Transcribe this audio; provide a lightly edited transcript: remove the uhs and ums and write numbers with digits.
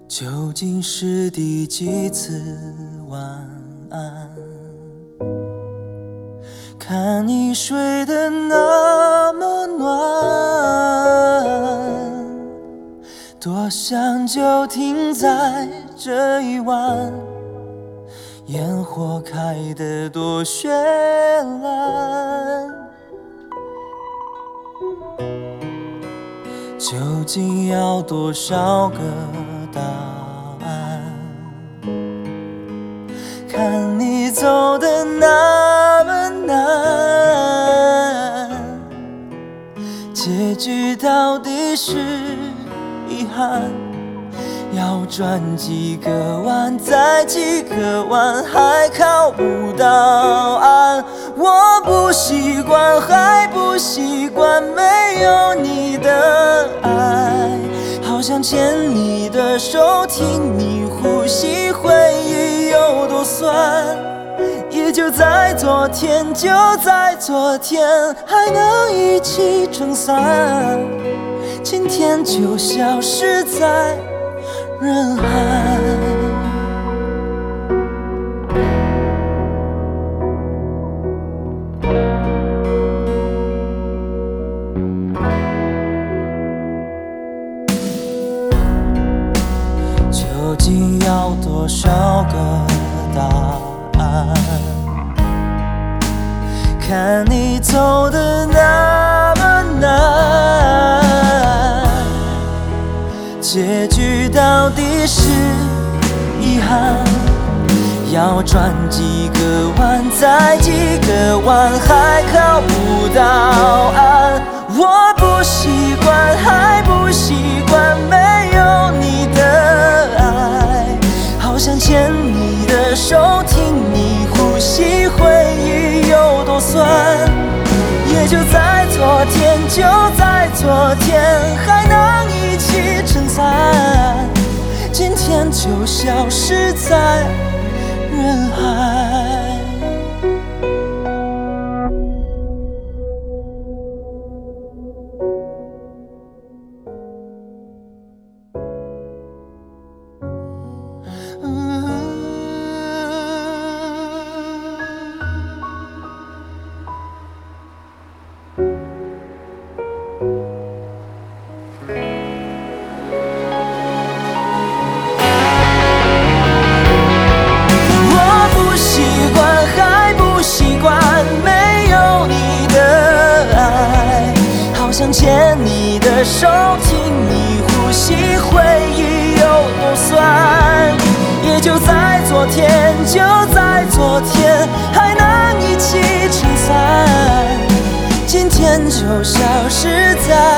究竟是第几次晚安？看你睡得那么暖，多想就停在这一晚，烟火开得多绚烂。究竟要多少个答案？看你走得那么难，结局到底是遗憾。要转几个弯，再几个弯，还靠不到岸。我不习惯，还不习惯没有你的爱，好想牵你的手，听你呼吸，回忆有多酸。也就在昨天，就在昨天，还能一起撑伞，今天就消失在人海。究竟要多少个答案？看你走得那么难，结局到底是遗憾。要转几个弯，再几个弯，还靠不到岸。我不习惯，还不习惯没有你的爱，好想牵你的手，听你呼吸，回忆有多酸。也就在昨天，就在昨天，还能一起撑伞，今天就消失在人海。想牵你的手，听你呼吸，回忆有多酸。也就在昨天，就在昨天，还能一起撑伞，今天就消失在